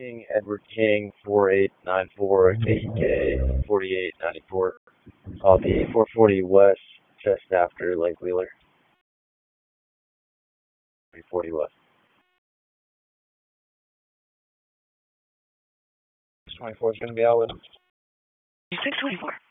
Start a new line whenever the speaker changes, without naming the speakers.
King Edward King 4894 KEK 4894. I'll be 440 West, just after Lake Wheeler. 340 West.
624 is going to be out with
624.